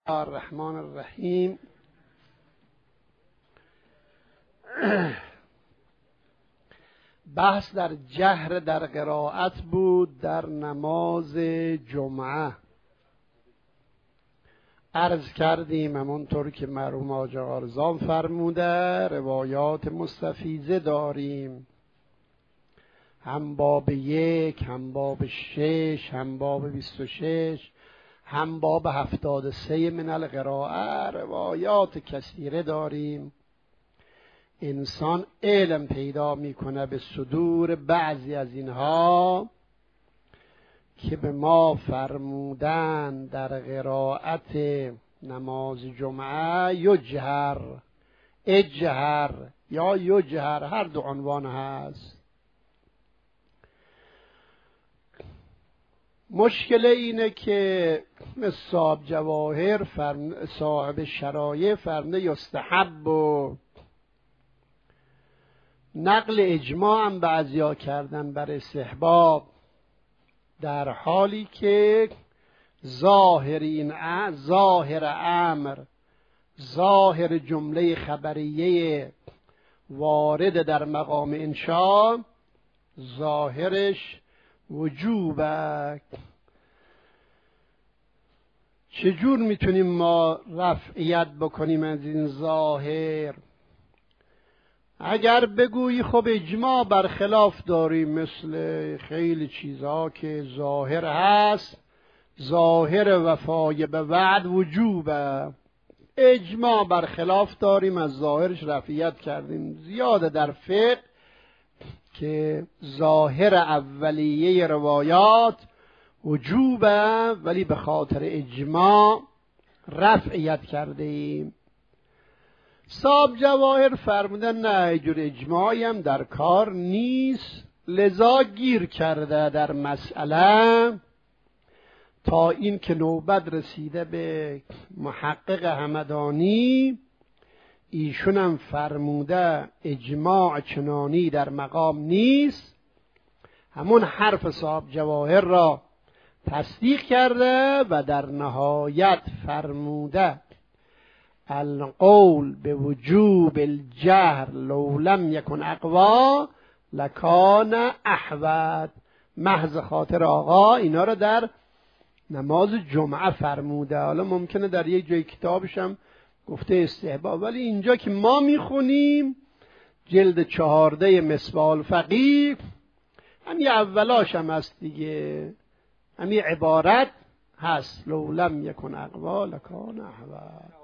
الرحمن الرحیم. بحث در جهر در قرائت بود در نماز جمعه. عرض کردیم همونطور که مرحوم حاج آقا رضا فرموده روایات مستفیضه داریم، هم باب 1 هم باب 6 هم باب 26 هم باب 73 من القراءه. روایات کثیره داریم. انسان علم پیدا میکنه به صدور بعضی از اینها که به ما فرمودن در قرائت نماز جمعه یجهر، اجهر یا یجهر، هر دو عنوان هست. مشکل اینه که صاحب جواهر صاحب شرایع فرموده یستحب و نقل اجماع هم بعضیا کردن بر استحباب، در حالی که ظاهر امر، ظاهر جمله خبریه وارد در مقام انشاء ظاهرش وجوبه. چجور میتونیم ما رفعیت بکنیم از این ظاهر؟ اگر بگویی خب اجماع برخلاف داریم، مثل خیلی چیزها که ظاهر هست، ظاهر وفای به وعد وجوبه، اجماع برخلاف داریم، از ظاهرش رفعیت کردیم. زیاده در فقه که ظاهر اولیه روایات وجوبه ولی به خاطر اجماع رفعیت کرده ایم. صاحب جواهر فرمودن نه، اینجور اجماعی هم در کار نیست، لذا گیر کرده در مسئله تا این که نوبت رسیده به محقق همدانی. ایشون هم فرموده اجماع چنانی در مقام نیست، همون حرف صاحب جواهر را تصدیق کرده و در نهایت فرموده القول به وجوب الجهر لو لم یکن اقوا لکان احوط. محض خاطر آقا اینا را در نماز جمعه فرموده. حالا ممکنه در یک جای کتابش هم گفته استحباب، ولی اینجا که ما میخونیم جلد 14 مصباح الفقیه همین اولاش هم هست دیگه، همین عبارت هست لو لم یکن اقوا لکان احوط.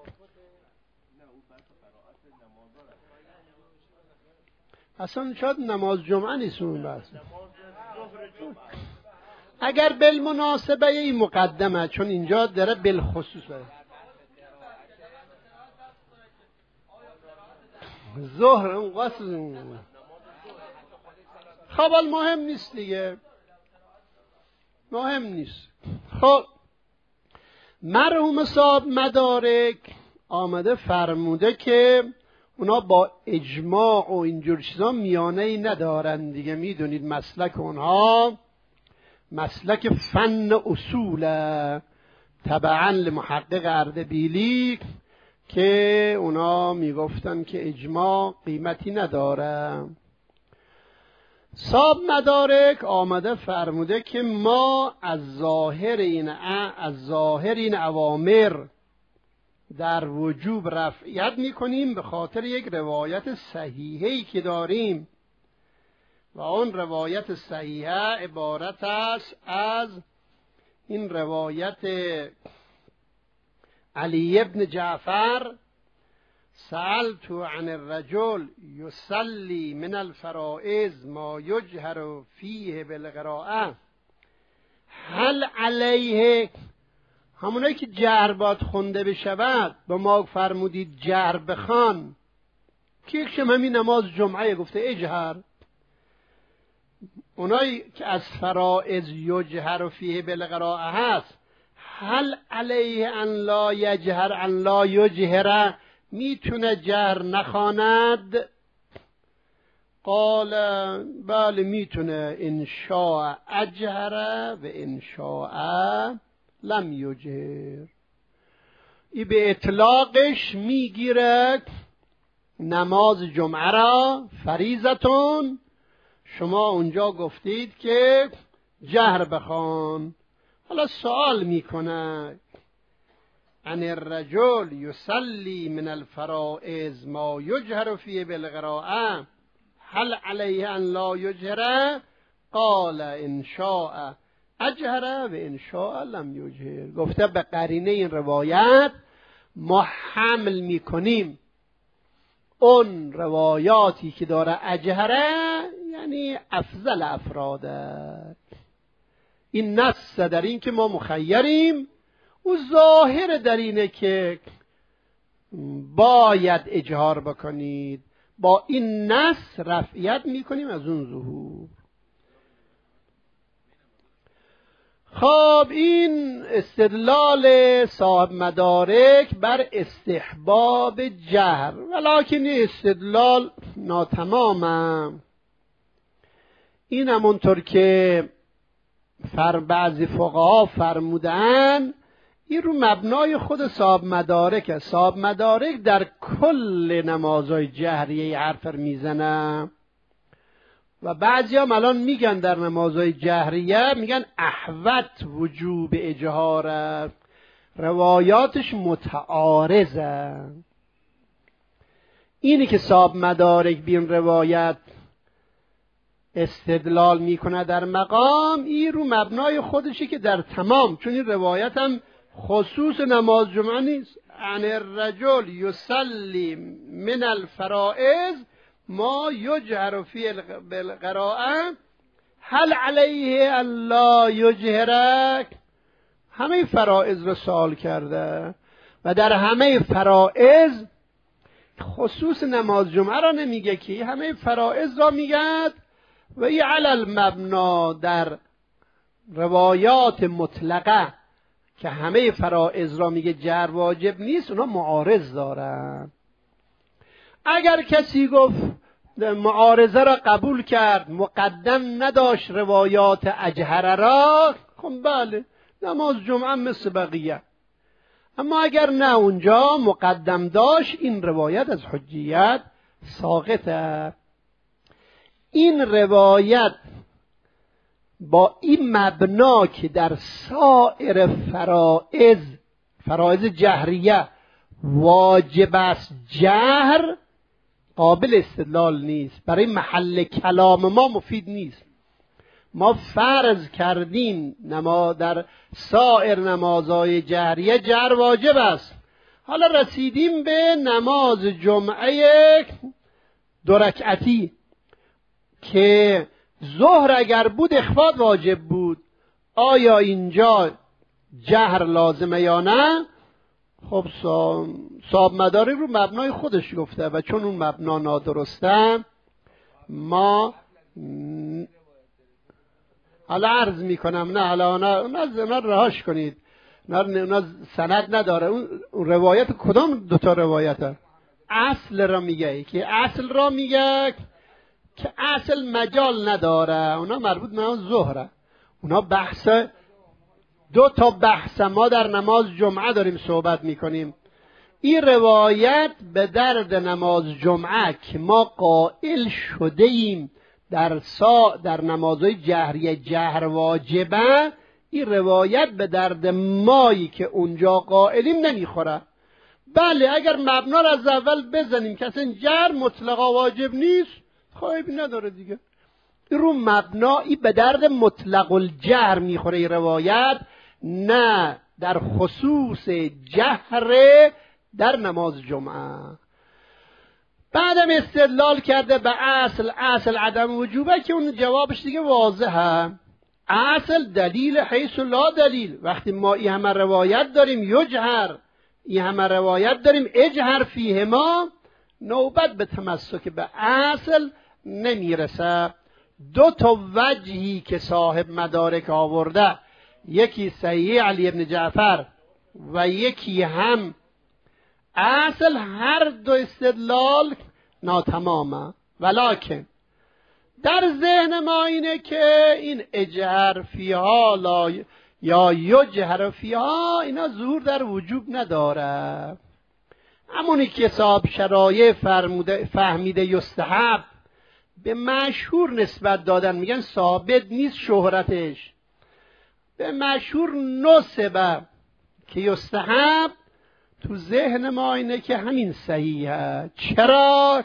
اصلا شاید نماز جمعه نیست اون بحث. اگر بالمناسبه این مقدمه، چون اینجا داره بالخصوص ظهر اون قصد خب مهم نیست دیگه، مهم نیست. خب مرحوم صاحب مدارک آمده فرموده که اونا با اجماع و اینجور چیزا میانه ای ندارن دیگه. میدونید مسلک اونها مسلک فن اصوله، تبعا لمحقق اردبیلی که اونا میگفتن که اجماع قیمتی نداره. صاحب مدارک آمده فرموده که ما از ظاهر این اوامر در وجوب رفعیت میکنیم به خاطر یک روایت صحیحه‌ای که داریم و اون روایت صحیحه عبارت است از این روایت علی ابن جعفر سألت عن الرجل یصلی من الفرائض ما یجهر فیه بالقراءه هل علیه، همونایی که جهر باید خونده بشود به ما فرمودید جهر بخوان، که یکشم همین نماز جمعه گفته اجهر. اونایی که از فرائض یجهر فیه بالقراءه هست هل علیه ان لا یجهر ان لا یجهر، میتونه جهر نخواند؟ قال بله میتونه، ان شاء اجهر و ان شاء لم یجهر. این به اطلاقش میگیره نماز جمعه را فریضتون، شما اونجا گفتید که جهر بخوان. حالا سوال میکنه ان الرجل یصلی من الفرائض ما یجهر فیه بالقراءه هل علیه ان لا یجهر؟ قال ان شاء اجهر و ان شاء لم یجهر. گفته به قرینه این روایت ما حمل میکنیم اون روایاتی که داره اجهره یعنی افضل افراده. این نص در این که ما مخیریم و ظاهر در اینه که باید اجهار بکنید، با این نص رفعیت میکنیم از اون ظهور. خب این استدلال صاحب مدارک بر استحباب جهر، ولکن استدلال ناتمامه. این همونطور که بعضی فقها فرمودن این رو مبنای خود صاحب مدارک. صاحب مدارک در کل نمازهای جهریه حرف میزنه و بعضی هم الان میگن در نمازهای جهریه میگن احوط وجوب اجهاره، روایاتش متعارضه. اینی که صاحب مدارک بین روایت استدلال میکنه در مقام، این رو مبنای خودشه که در تمام، چون این روایت هم خصوص نماز جمعه نیست. ان الرجل یصلی من الفرائض ما یجهر فی بالقراءه هل علیه الا یجهر. همه فرائض رو سوال کرده و در همه فرائض خصوص نماز جمعه را نمیگه که همه فرائض را میگه و این علی المبنا در روایات مطلقه که همه فرائض را میگه جهر واجب نیست، اونا معارض دارن. اگر کسی گفت معارضه را قبول کرد مقدم نداشت روایات اجهره را، خب بله نماز جمعه مثل بقیه. اما اگر نه اونجا مقدم داشت این روایت از حجیت ساقطه. این روایت با این مبنا که در سایر فرائض جهریه واجب است جهر، قابل استدلال نیست، برای محل کلام ما مفید نیست. ما فرض کردیم در سایر نمازهای جهریه جهر واجب است. حالا رسیدیم به نماز جمعه 2 رکعتی که ظهر اگر بود اخفاء واجب بود، آیا اینجا جهر لازمه یا نه؟ خب صاحب مدارک رو مبنای خودش گفته و چون اون مبنا نادرسته ما حالا عرض میکنم نه حالا اونا رهاش کنید، اونا سند نداره. اون روایت کدام 2 روایته؟ اصل را میگه که اصل را میگه که اصل مجال نداره، اونا مربوط به ظهره. اونا بحث 2 بحث ما در نماز جمعه داریم صحبت میکنیم. این روایت به درد نماز جمعه که ما قائل شده ایم در نمازهای جهریه جهر واجبه، این روایت به درد مایی که اونجا قائلیم نمیخوره. بله اگر مبنا را از اول بزنیم که اصلا جهر مطلقا واجب نیست، خواهی نداره دیگه. رو مبنایی به درد مطلق الجهر میخوره این روایت، نه در خصوص جهر در نماز جمعه. بعدم استدلال کرده به اصل عدم وجوبه که اون جوابش دیگه واضحه. اصل دلیل حیث لا دلیل. وقتی ما این همه روایت داریم یجهر، این همه روایت داریم اجهر فیهما، نوبت به تمسک به اصل نمیرسه. 2 وجهی که صاحب مدارک آورده، یکی صحیح علی ابن جعفر و یکی هم اصل، هر 2 استدلال ناتمامه. ولکن در ذهن ما اینه که این اجهر فیها یا یجهر فیها، اینا ظهور در وجوب نداره. همونی که صاحب شرایع فهمیده یستحب به مشهور نسبت دادن، میگن ثابت نیست شهرتش، به مشهور نسبه که یستحب، تو ذهن ما اینه که همین صحیحه. چرا؟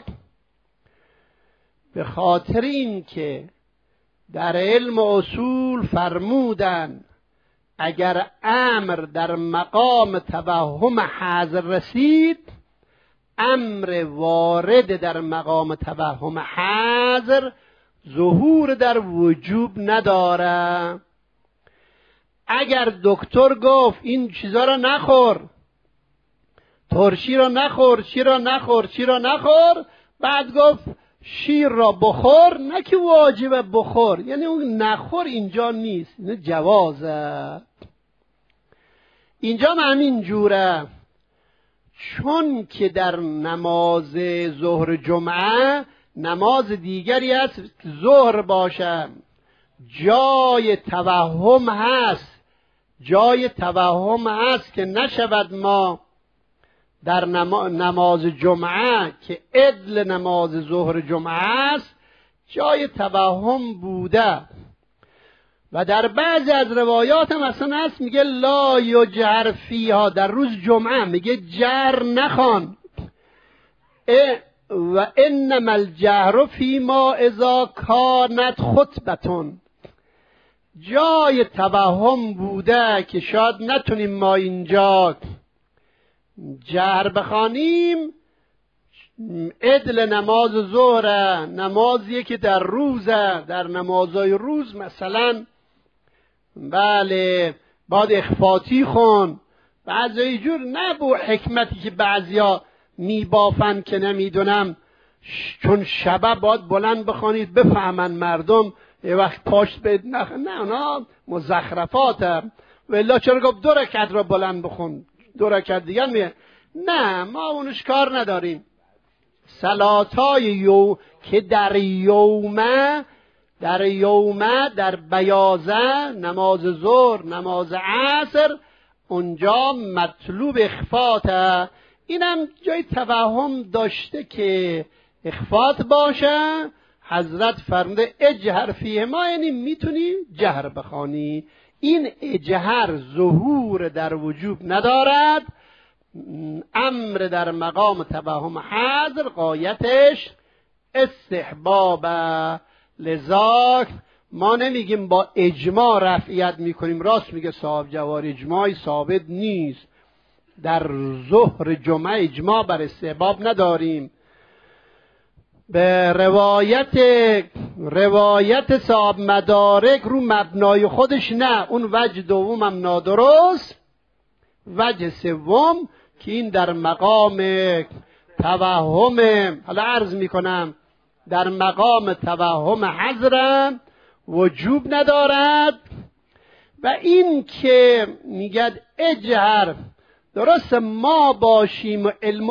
به خاطر این که در علم اصول فرمودن اگر امر در مقام توهم حذر رسید، امر وارد در مقام توهم حذر ظهور در وجوب نداره. اگر دکتر گفت این چیزا را نخور، ترشی را نخور، چی را نخور، چی را نخور، بعد گفت شیر را بخور، نه که واجبه بخور، یعنی اون نخور اینجا نیست، این جوازه. اینجا همین جوره، چون که در نماز ظهر جمعه نماز دیگری است ظهر باشه، جای توهم هست، جای توهم هست که نشود ما در نماز جمعه که عدل نماز ظهر جمعه است جای توهم بوده. و در بعضی از روایات هم اصلا هست میگه لا یجهر فیها، در روز جمعه میگه جهر نخوان. و انما الجهر فیما اذا کانت خطبتون، جای توهم بوده که شاید نتونیم ما اینجا جهر بخوانیم. عدل نماز ظهر نمازیه که در روزه، در نمازهای روز مثلا بله باید اخفاتی خون، بعضی اینجور نه بو حکمتی که بعضیا میبافن که نمیدونم چون شبه باید بلند بخوانید بفهمن مردم یه وقت پاشت بید نه اونا مزخرفاته. والله چرا گفت 2 رکعت را بلند بخون، 2 رکعت دیگر میه، نه ما اونش کار نداریم. صلاتای که در یومه در بیازه، نماز ظهر، نماز عصر، اونجا مطلوب اخفاته. اینم جای توهم داشته که اخفات باشه. حضرت فرموده اجهر فیه ما، یعنی میتونی جهر بخوانی. این اجهر ظهور در وجوب ندارد، امر در مقام توهم حذر غایتش استحبابه. لذا ما نمیگیم با اجماع رفعیت میکنیم. راست میگه صاحب جوار، اجماعی ثابت نیست. در ظهر جمعه اجماع بر استحباب نداریم. به روایت صاحب مدارک رو مبنای خودش نه، اون وجه دومم نادرست. وجه سوم که این در مقام توهم، حالا عرض میکنم در مقام توهم حذرم وجوب ندارد. و این که میگد اجهر، درست ما باشیم و علم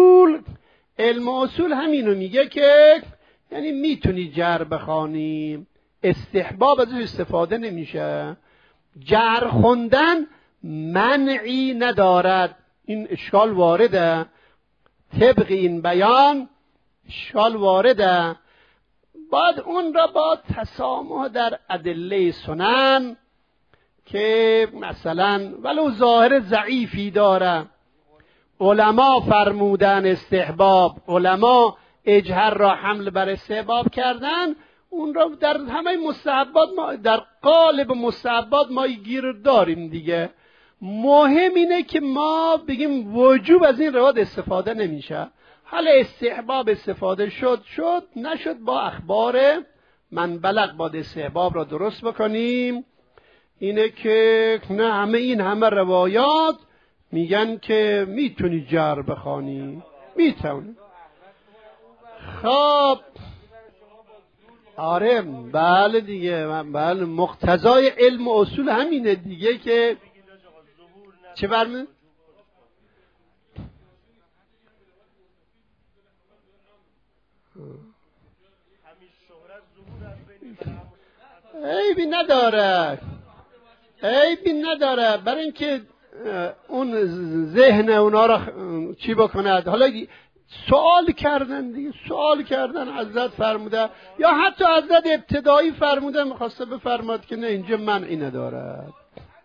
اصول همینو میگه که یعنی میتونی جهر بخوانی، استحباب ازش استفاده نمیشه. جهر خوندن منعی ندارد. این اشکال وارده، طبق این بیان اشکال وارده. بعد اون را با تسامح در ادله سنن که مثلا ولو ظاهر ضعیفی داره، علما فرمودن استحباب، علما اجهر را حمل بر استحباب کردن، اون را در همه مستحبات ما در قالب مستحبات ما گیر داریم دیگه. مهم اینه که ما بگیم وجوب از این روایت استفاده نمیشه. حالا استحباب استفاده شد نشد، با اخبار من بلغ با استحباب را درست بکنیم. اینه که نه همه روایات میگن که میتونی جهر بخوانی، میتونی. خب آره بله دیگه، بله مقتضای علم و اصول همینه دیگه که چه برمه؟ عیبی نداره. عیبی نداره، برای اینکه اون ذهن اونا رو چی بکند. حالا سوال کردن دیگه، سوال کردن، حضرت فرموده یا حتی حضرت ابتدایی فرموده میخواسته بفرماد که نه اینجا منعی ندارد.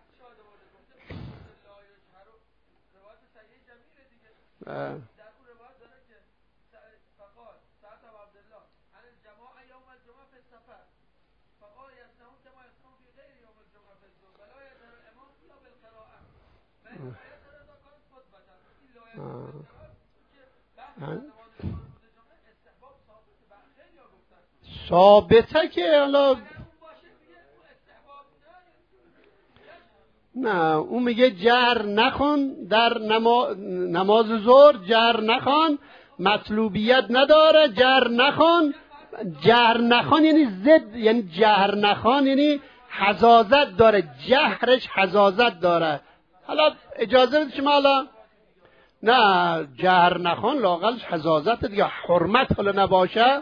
ثابته که حالا نه، اون میگه جهر نکن در نماز ظهر، جهر نکن، مطلوبیت نداره، جهر نکن. جهر نکن یعنی ضد، یعنی جهر نکن یعنی حزازت داره، جهرش حزازت داره. حالا اجازه بدید شما حالا نه جهر نکن لااقلش حزازت دیگه، حرمت حالا نباشه.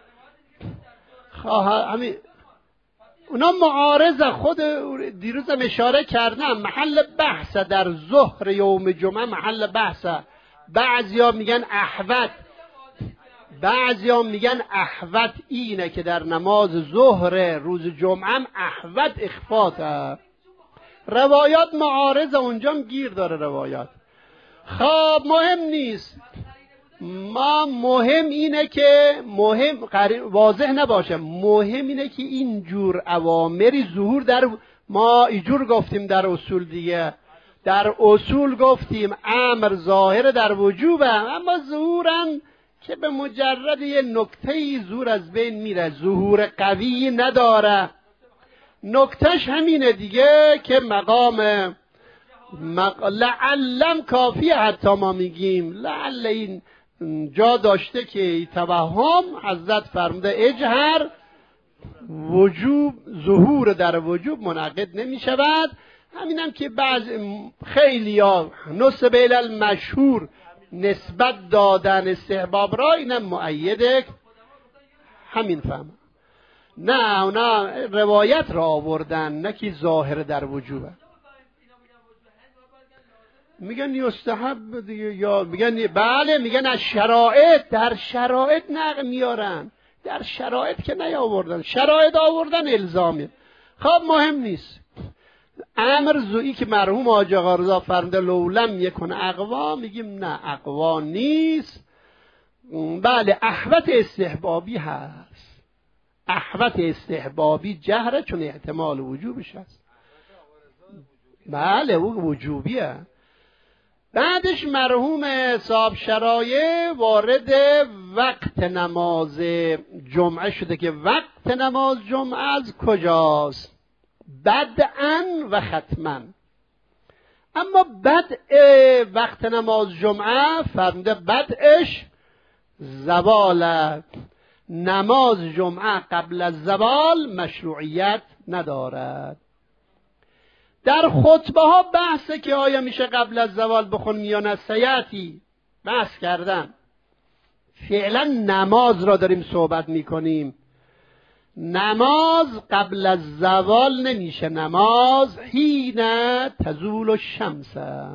همین اونا معارض خود دیروزم اشاره کردم، محل بحث در ظهر یوم جمعه محل بحث. بعضیا میگن احوط، بعضیا میگن احوط اینه که در نماز ظهر روز جمعه هم احوط اخفاته. روایات معارض، اونجا گیر داره روایات. خب مهم نیست، ما مهم اینه که واضح نباشه، مهم اینه که اینجور اوامری ظهور در ما اینجور گفتیم در اصول دیگه، در اصول گفتیم امر ظاهر در وجوبه، اما ظهورا که به مجرد یه نکته‌ای ظهور از بین میره، ظهور قوی نداره. نکتهش همینه دیگه که مقام لعلم کافیه، حتی ما میگیم لعل این جا داشته که توهم. حضرت فرموده اجهر، وجوب ظهور در وجوب منعقد نمی شود. همینم که بعض خیلی ها نسبه الی المشهور نسبت دادن استحباب را، اینم مؤیده همین فهم. نه اونا روایت را آوردن، نه که ظاهر در وجوبه. میگن یستحب دیگه، یا میگن بله، میگن از شرایط، در شرایط نقل میارن، در شرایط که نیاوردن، شرایط آوردن الزامی. خب مهم نیست. امر زویی که مرحوم حاجی آقا رضا فرموده لولم یکن اقوا، میگیم نه اقوا نیست. بله احوط استحبابی هست، احوط استحبابی جهره چون احتمال وجوبش هست. بله او وجوبیه. بعدش مرحوم صاحب شرایع وارد وقت نماز جمعه شده که وقت نماز جمعه از کجاست؟ بدءا و ختما. اما بدء وقت نماز جمعه فرموده بدءش زوال. نماز جمعه قبل از زوال مشروعیت ندارد. در خطبه ها بحثه که آیا میشه قبل از زوال بخونیم یا نه، سیاتی بحث کردن. فعلا نماز را داریم صحبت میکنیم. نماز قبل از زوال نمیشه، نماز حین تزول الشمس.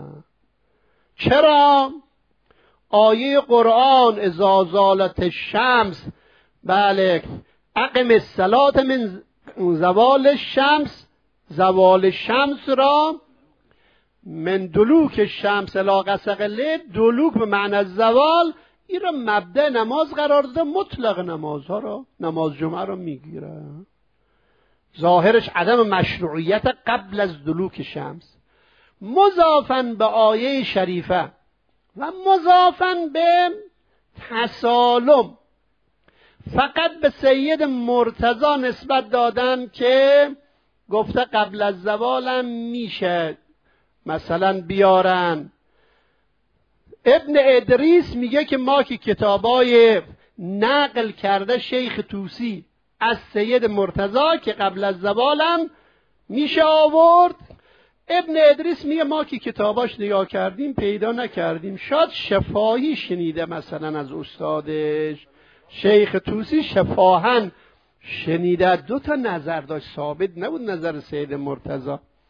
چرا؟ آیه قرآن اذا زالت الشمس، بله اقم الصلاة من زوال الشمس، زوال شمس را من دلوک شمس الی غسق اللیل، دلوک به معنی زوال، این را مبدأ نماز قرار داده. مطلق نمازها را، نماز جمعه را میگیره. ظاهرش عدم مشروعیت قبل از دلوک شمس، مضافاً به آیه شریفه و مضافاً به تسالم. فقط به سید مرتضی نسبت دادن که گفته قبل از زوالم میشه مثلا بیارن. ابن ادریس میگه که ما که کتابای نقل کرده شیخ توسی از سید مرتضی که قبل از زوالم میشه آورد. ابن ادریس میگه ما که کتاباش نگاه کردیم پیدا نکردیم، شاید شفاهی شنیده مثلا از استادش. شیخ توسی شفاهن شنیده. دو تا نظر داشت، ثابت نبود نظر سید مرتضی.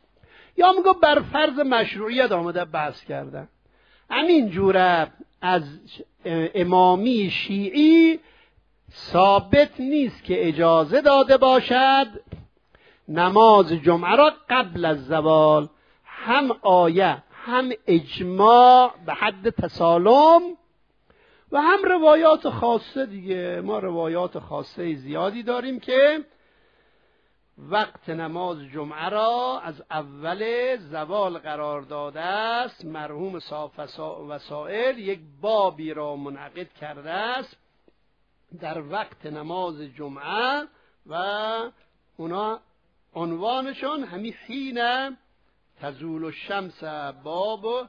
یا میگه بر فرض مشروعیت آمده بحث کردن. همین جوره از امامی شیعی ثابت نیست که اجازه داده باشد نماز جمعه را قبل از زوال. هم آیه هم اجماع به حد تسالم و هم روایات خاصه دیگه. ما روایات خاصه زیادی داریم که وقت نماز جمعه را از اول زوال قرار داده است. مرحوم صاحب وسائل یک بابی را منعقد کرده است در وقت نماز جمعه و اونا عنوانشون همین حین تزول الشمس باب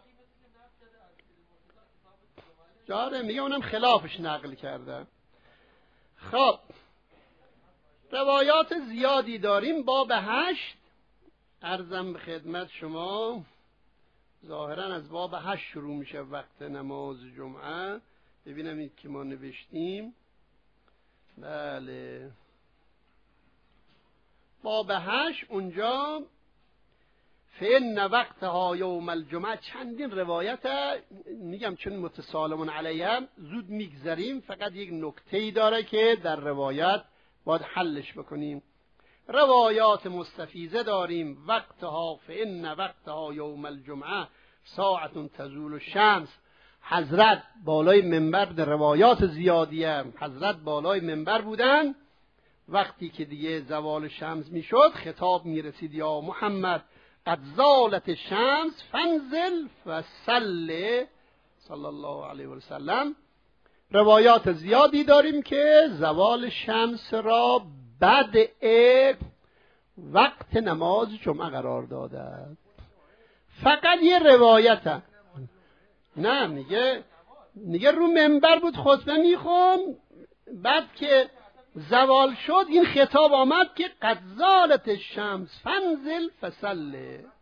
جاره میگه، اونم خلافش نقل کرده. خب روایات زیادی داریم. باب 8 عرضم به خدمت شما، ظاهرا از باب 8 شروع میشه وقت نماز جمعه. ببینم این که ما نوشتیم. بله باب 8 اونجا فإن وقتها یوم الجمعه. چندین روایت میگم چون متسالمون علیه زود میگذریم، فقط یک نکته‌ای داره که در روایت باید حلش بکنیم. روایات مستفیضه داریم. وقتها فإن وقتها یوم الجمعه ساعت تزول الشمس. حضرت بالای منبر، در روایات زیادیه حضرت بالای منبر بودن، وقتی که دیگه زوال شمس میشد خطاب میرسید یا محمد قد زالت الشمس فانزل فصل صلی الله علیه و سلم. روایات زیادی داریم که زوال شمس را بعد وقت نماز جمعه قرار داده. فقط یه روایت نه میگه رو منبر بود خطبه میخون، بعد که زوال شد این خطاب آمد که قد زالت الشمس فانزل فصل.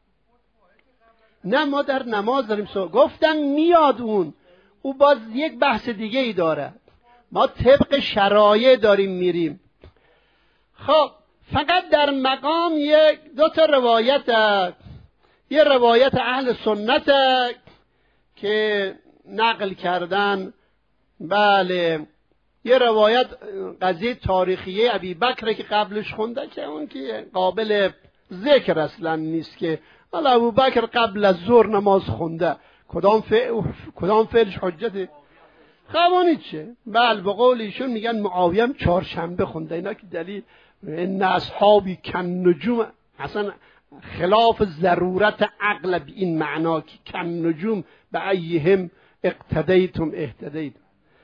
نه ما در نماز داریم گفتن میاد او باز یک بحث دیگه ای داره. ما طبق شرایع داریم میریم. خب فقط در مقام یک دو تا روایت، یه روایت اهل سنت که نقل کردن، بله یه روایت قضیه تاریخیه ابی بکر که قبلش خونده که اون که قابل ذکر اصلا نیست که حالا ابو بکر قبل از ظهر نماز خونده، کدام فعلش حجته؟ خبانی چه؟ بله به قول ایشون میگن معاویه هم چهارشنبه خونده. اینا که دلیل ان اصحابی کن نجوم، اصلا خلاف ضرورت عقل به این معنا که کن نجوم به ایهم اقتدیتم اهتدیتم.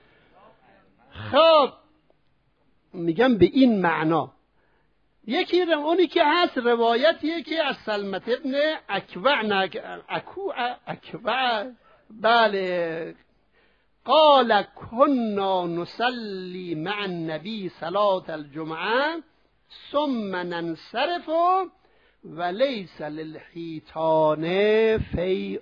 خب میگم به این معنا. یکی اونی که هست روایتیه که از سلمت ابن اکوع بله قال كنا نصلي مع النبي صلاة الجمعه ثم ننصرف وليس للحيطان فيء.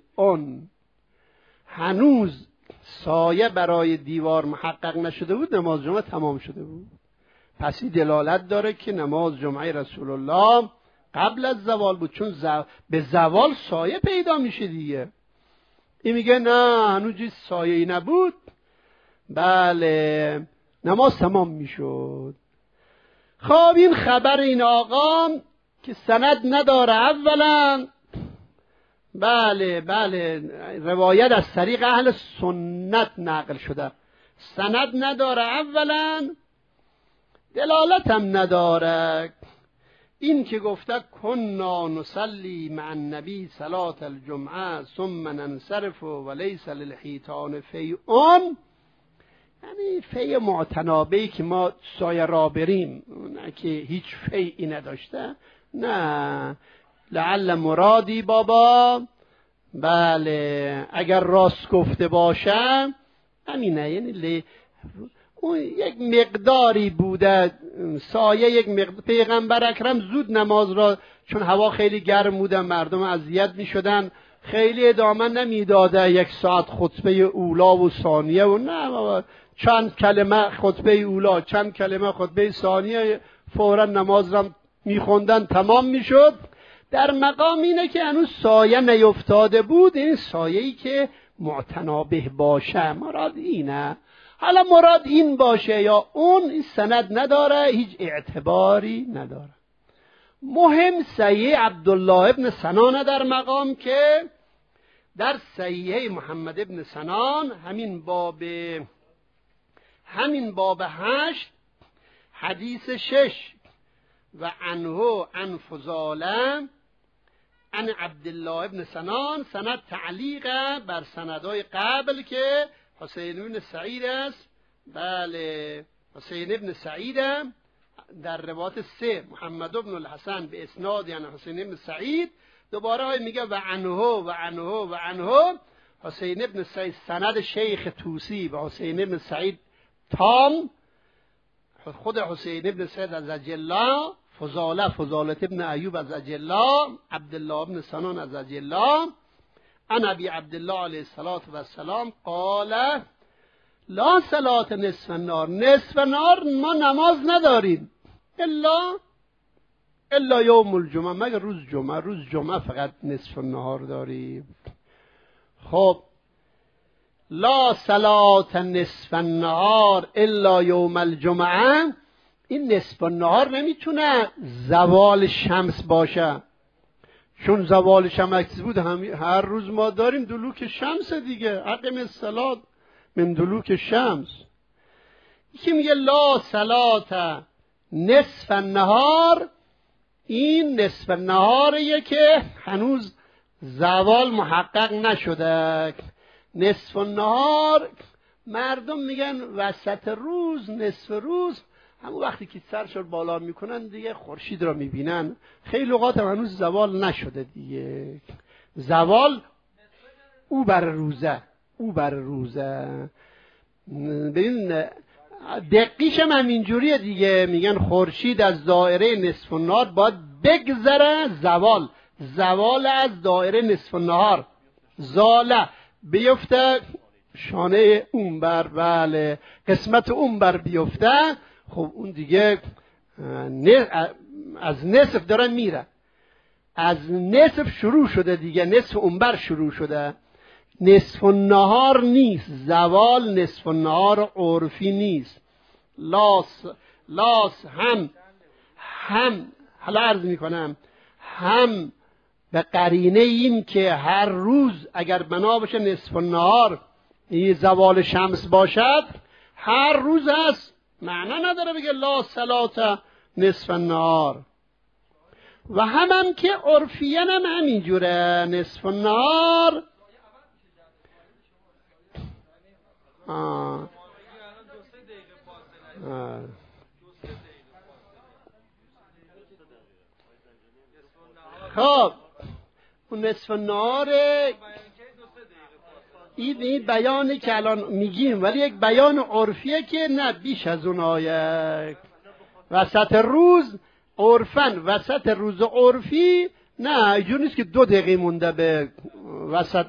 هنوز سایه برای دیوار محقق نشده بود، نماز جمعه تمام شده بود. پس این دلالت داره که نماز جمعه رسول الله قبل از زوال بود، چون به زوال سایه پیدا میشه دیگه. این میگه نه هنوز چیز سایه‌ای نبود، بله نماز تمام میشد. خب این خبر این آقا که سند نداره اولا، بله روایت از طریق اهل سنت نقل شده، سند نداره اولا، دلالت هم نداره. این که گفته کنا نصلی مع النبی صلاة الجمعه ثم ننصرف ولیس للحیطان فیء، یعنی فیء معتنابهی که ما سایه را بریم، نه که هیچ فیئی نداشته. نه لعل مرادی بابا بله اگر راست گفته باشه همینه، یعنی اون یک مقداری بوده سایه، یک مقدار. پیغمبر اکرم زود نماز را، چون هوا خیلی گرم بوده مردم اذیت می شدن، خیلی ادامه نمیداده 1 ساعت خطبه اولا و ثانیه و نه، چند کلمه خطبه اولا چند کلمه خطبه ثانیه، فورا نماز را میخوندن تمام میشد. در مقام اینه که هنوز سایه نیفتاده بود، این سایه‌ای که معتنابه باشه مراد اینه. حالا مراد این باشه یا اون، این سند نداره، هیچ اعتباری نداره. مهم صحیح عبدالله ابن سنان در مقام که در صحیح محمد ابن سنان همین باب 8 حدیث 6 و عنه عن فضاله عن عبدالله ابن سنان، سند تعلیقه بر سندهای قبل که حسین ابن سعید است. بله، حسین ابن سعید در روایت 3 محمد ابن الحسن به اسناد یعنی حسین ابن سعید، دوباره میگه و عنه حسین ابن سعید، سند شیخ توسی و حسین ابن سعید تام، خود حسین ابن سعید از اجلا، فضالة ابن ایوب از اجلا، عبدالله ابن سنان از اجلا، عن ابی عبدالله علیه الصلاة و السلام قال لا صلاة نصف النهار، نصف نهار ما نماز نداریم الا یوم الجمعه، مگر روز جمعه فقط نصف النهار داریم. خب لا صلاة نصف النهار الا یوم الجمعه، این نصف النهار نمیتونه زوال شمس باشه، چون زوال شمس بود هر روز ما داریم دلوک شمس دیگه، اقیم الصلاة من دلوک شمس. یکی میگه لا صلاة نصف النهار، این نصف النهاریه که هنوز زوال محقق نشده. نصف النهار مردم میگن وسط روز، نصف روز، همون وقتی که سرش رو بالا میکنن دیگه خورشید رو میبینن. خیلی اوقات هم هنوز زوال نشده دیگه، زوال او بر روزه. ببین دقیقش هم همینجوریه دیگه، میگن خورشید از دایره نصف النهار باید بگذره، زوال از دایره نصف النهار زاله بیفته، شانه اون بر، بله، قسمت اون بر بیفته. خب اون دیگه از نصف داره میره، از نصف شروع شده دیگه، نصف اون بر شروع شده، نصف النهار نیست، زوال نصف النهار عرفی نیست. لاس هم حالا عرض میکنم، هم به قرینه این که هر روز اگر بنا باشه نصف النهار این زوال شمس باشد، هر روز هست، معنا نداره بگه لا صلاة نصف النهار. و هم که عرفیاً هم همینجوره، نصف النهار خب اون نصف النهار این بیانی که الان میگیم، ولی یک بیان عرفیه که نه بیش از اون آیه. وسط روز عرفن، وسط روز عرفی نه، اینجور نیست که 2 دقیقه مونده به وسط،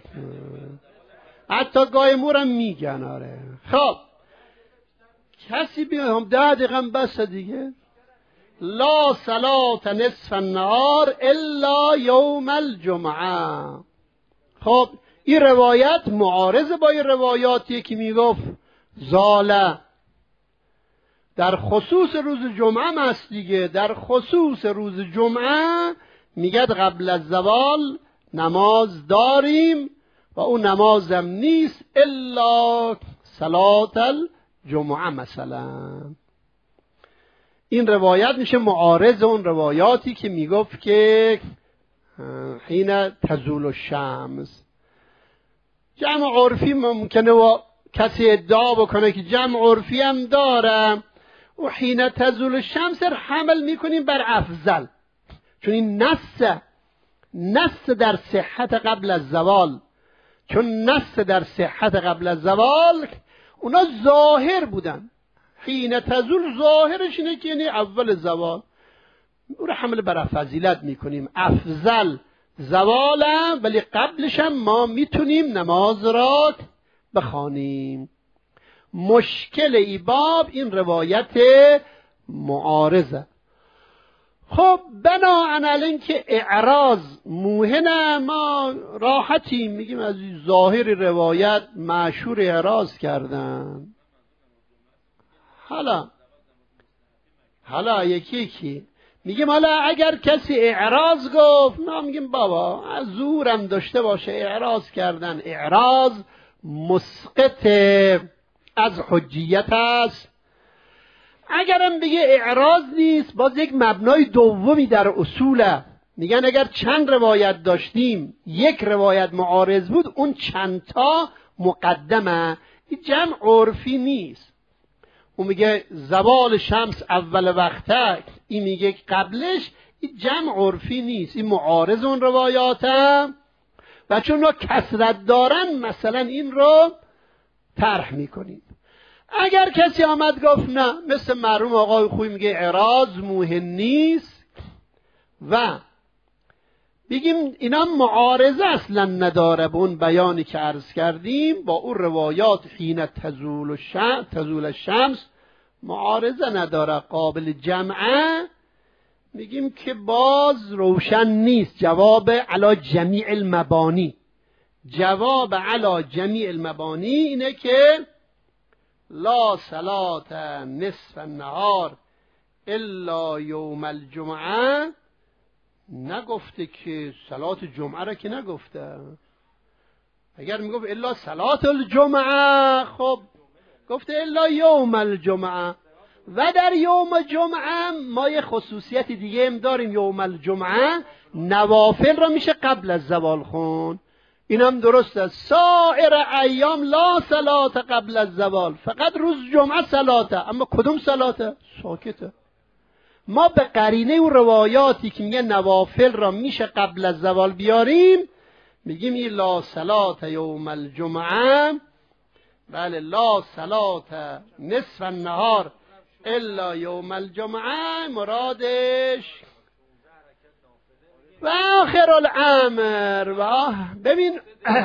حتی گاهی مورم میگن. آره خب کسی بیان 10 دقیقه هم بس دیگه. لا صلاة نصف النهار الا یوم الجمعه. خب این روایت معارض با این روایاتی که میگفت زاله در خصوص روز جمعه هم هست دیگه. در خصوص روز جمعه میگه قبل از زوال نماز داریم و اون نمازم نیست الا صلاة الجمعه مثلا. این روایت میشه معارض اون روایاتی که میگفت که حین تزول الشمس. جمع عرفی ممکنه و کسی ادعا بکنه که جمع عرفی هم داره و حین تزول الشمس حمل میکنیم بر افضل، چون این نص در صحت قبل از زوال، چون نص در صحت قبل از زوال اونا ظاهر بودن. حین تزول ظاهرش اینه که یعنی اول زوال، او رو حمل بر فضیلت میکنیم، افضل زوالم، ولی قبلش هم ما میتونیم نماز را بخوانیم. مشکل ای باب این روایت معارضه. خب بناهن که اعراض موهنه، ما راحتیم میگیم از ظاهر روایت معشور اعراض کردن. حالا یکی میگیم حالا اگر کسی اعراض گفت، ما میگیم بابا از زورم داشته باشه اعراض کردن، اعراض مسقط از حجیت است. اگرم بگه اعراض نیست، باز یک مبنای دومی در اصوله، میگن اگر چند روایت داشتیم یک روایت معارض بود، اون چند تا مقدمه، این جمع عرفی نیست. اون میگه زوال شمس اول وقته، این میگه قبلش، این جمع عرفی نیست، این معارض اون روایاته و چون ها کثرت دارن مثلا این رو طرح میکنیم. اگر کسی آمد گفت نه، مثل مرحوم آقای خویی میگه اعراض موهن نیست و بگیم اینا معارضه اصلا نداره به اون بیانی که عرض کردیم با اون روایات حین تزول الشمس معارضه نداره، قابل جمعه، میگیم که باز روشن نیست. جواب علی جمیع المبانی، جواب علی جمیع المبانی اینه که لا صلاة نصف النهار الا یوم الجمعه، نگفته که صلات جمعه را که نگفته. اگر میگفت الا صلات الجمعه، خب گفته الا یوم الجمعه، و در یوم جمعه ما یه خصوصیت دیگه هم داریم، یوم الجمعه نوافل را میشه قبل از زوال خون، این هم درست است. سایر ایام لا صلات قبل از زوال، فقط روز جمعه صلاته، اما کدوم صلاته؟ ساکته. ما به قرینه و روایاتی که میگه نوافل را میشه قبل از زوال بیاریم، میگیم این لا صلات یوم الجمعه، بله لا صلات نصف النهار الا یوم الجمعه، مرادش و آخر الامر. و ببین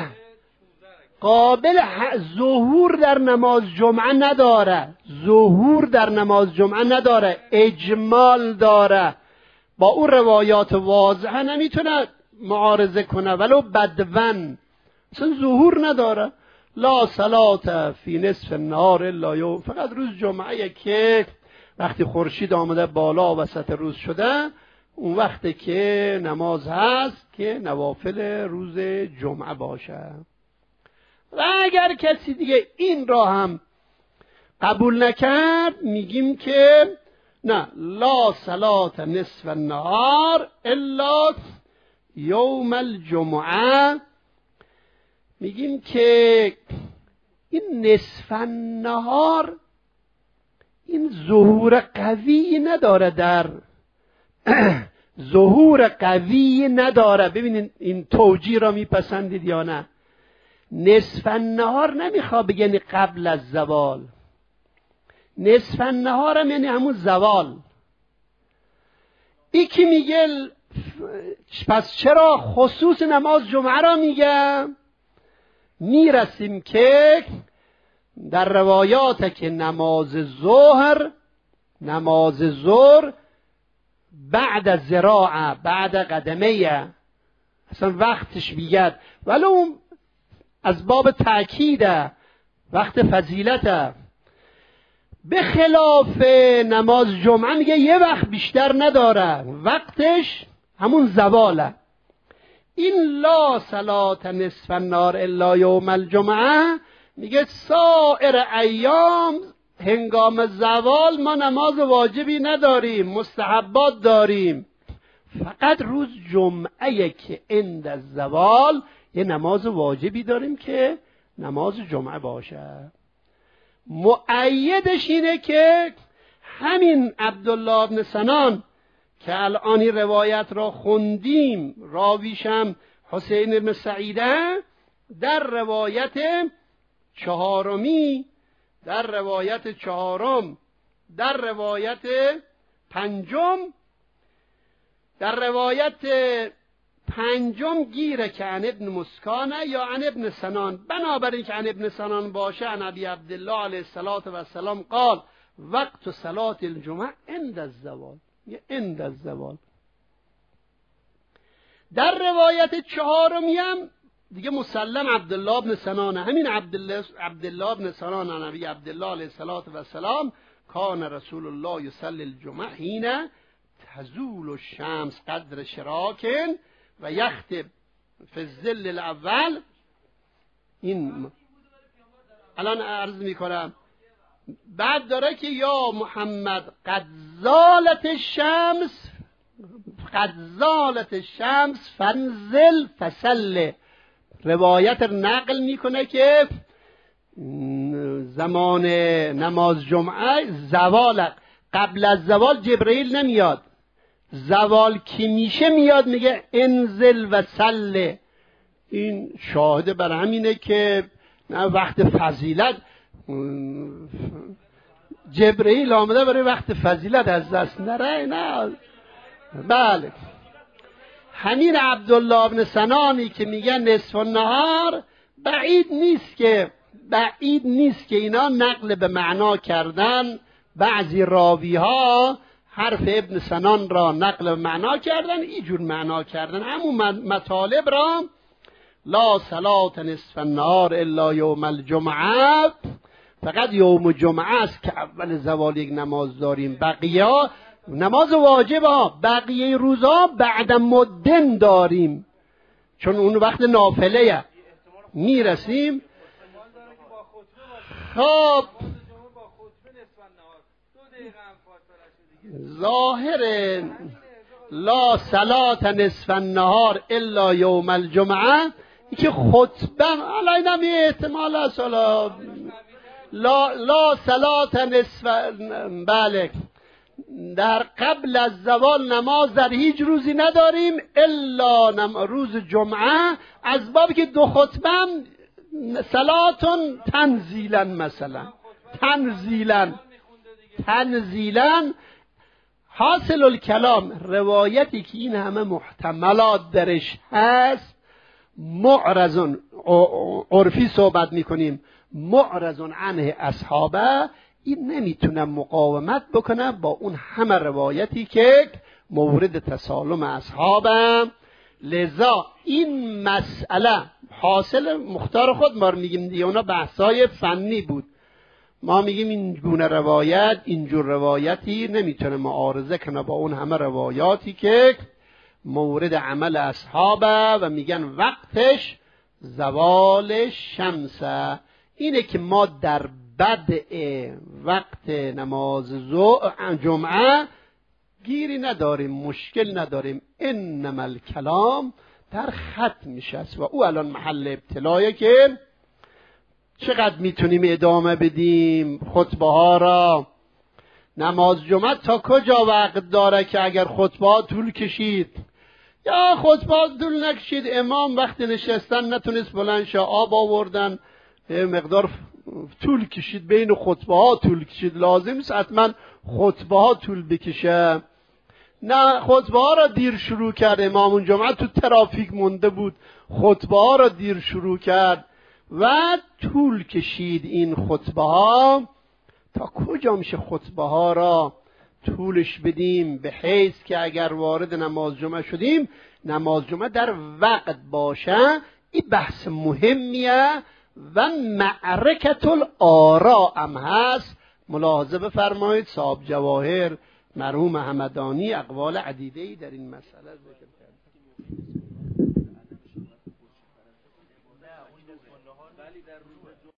قابل ظهور در نماز جمعه نداره، ظهور در نماز جمعه نداره، اجمال داره، با اون روایات واضحه نمیتونه معارضه کنه ولو بدون، اصلا ظهور نداره. لا صلات فی نصف النهار الا یوم، فقط روز جمعه که وقتی خورشید آمده بالا وسط روز شده، اون وقتی که نماز هست که نوافل روز جمعه باشه. و اگر کسی دیگه این را هم قبول نکرد، میگیم که نه، لا صلات نصف النهار الا یوم الجمعه، میگیم که این نصف النهار این ظهور قوی نداره، در ظهور قوی نداره. ببینید این توجیه را میپسندید یا نه؟ نصف النهار نمیخواد بگه قبل از زوال، نصف النهار هم یعنی همون زوال. یکی میگه پس چرا خصوص نماز جمعه را میگه؟ میرسیم که در روایات که نماز ظهر بعد از ذراعه، بعد قدمه، اصلا وقتش بیاد، ولی اون از باب تأکیده، وقت فضیلته. به خلاف نماز جمعه میگه یه وقت بیشتر نداره، وقتش همون زواله. این لا صلات نصف النهار الا یوم الجمعه میگه سایر ایام هنگام زوال ما نماز واجبی نداریم، مستحبات داریم، فقط روز جمعه که عند الزوال یه نماز واجبی داریم که نماز جمعه باشه. مؤیدش اینه که همین عبدالله بن سنان که الان این روایت را خوندیم، راویشم حسین بن سعیده، در روایت چهارمی، در روایت چهارم، در روایت پنجم، در روایت پنجم گیره که عن ابن مسکانه یا عن ابن سنان، بنابراین که عن ابن سنان باشه عن ابی عبدالله علیه الصلاة و السلام قال وقت صلاة الجمعه عند الزوال. میگه عند الزوال. در روایت چهارمی هم دیگه مسلم عبدالله بن سنان، همین عبدالله بن سنان نبی عبدالله علیه السلام کان رسول الله یصلی الجمعه حین تزول الشمس قدر شراکن و یخطب فی الظل الاول. این الان عرض میکنم. بعد داره که یا محمد قد زالت الشمس فانزل فصل. روایت نقل میکنه که زمان نماز جمعه زوال، قبل از زوال جبرئیل نمیاد، زوال کی میشه میاد میگه انزل و صلی. این شاهد بر همینه که نه وقت فضیلت جبرئیل آمده برای وقت فضیلت از دست نره. نه بله، همین عبدالله بن سنانی که میگن نصف النهار، بعید نیست که اینا نقل به معنا کردن. بعضی راوی ها حرف ابن سنان را نقل به معنا کردن، اینجور معنا کردن همون مطالب را. لا صلاة نصف النهار الا یوم الجمعه، فقط یوم جمعه است که اول زوال یک نماز داریم، بقیه نماز واجب ها، بقیه روزها بعد مدن داریم چون اون وقت نافله میرسیم. خب ظاهر لا صلاة نصف النهار الا یوم الجمعه این که خطبه علینم احتمال است. لا صلاة نصف، بله، در قبل از زوال نماز در هیچ روزی نداریم الا روز جمعه، از بابی که دو خطبه صلاتون تنزیلا، مثلا تنزیلا. حاصل الکلام روایتی که این همه محتملات درش هست، معرضون عرفی صحبت میکنیم، معرضون عنه اصحابه، این نمیتونه مقاومت بکنه با اون همه روایتی که مورد تسالم اصحابه. لذا این مسئله حاصل مختار خود ما میگیم دیگه، اونا بحثای فنی بود، ما میگیم این گونه روایت، اینجور روایتی نمیتونه معارضه کنه با اون همه روایاتی که مورد عمل اصحابه و میگن وقتش زوال شمسه. اینه که ما در بدء وقت نماز جمعه گیری نداریم، مشکل نداریم. انما الکلام در ختمش است و او الان محل ابتلایه که چقدر میتونیم ادامه بدیم خطبه ها را. نماز جمعه تا کجا وقت داره که اگر خطبه ها طول کشید یا خطبه ها طول نکشید، امام وقت نشستن نتونست بلند شه، آب آوردن، مقدار طول کشید، بین خطبه ها طول کشید، لازم نیست حتما خطبه ها طول بکشه. نه، خطبه ها را دیر شروع کرد، امام جمعه تو ترافیک مونده بود، خطبه ها را دیر شروع کرد و طول کشید. این خطبه ها تا کجا میشه خطبه ها را طولش بدیم به حیث که اگر وارد نماز جمعه شدیم نماز جمعه در وقت باشه. این بحث مهمیه و معرکت الآراء هم هست. ملاحظه بفرمایید صاحب جواهر مرحوم حمدانی اقوال عدیده‌ای در این مسئله ذکر کرد.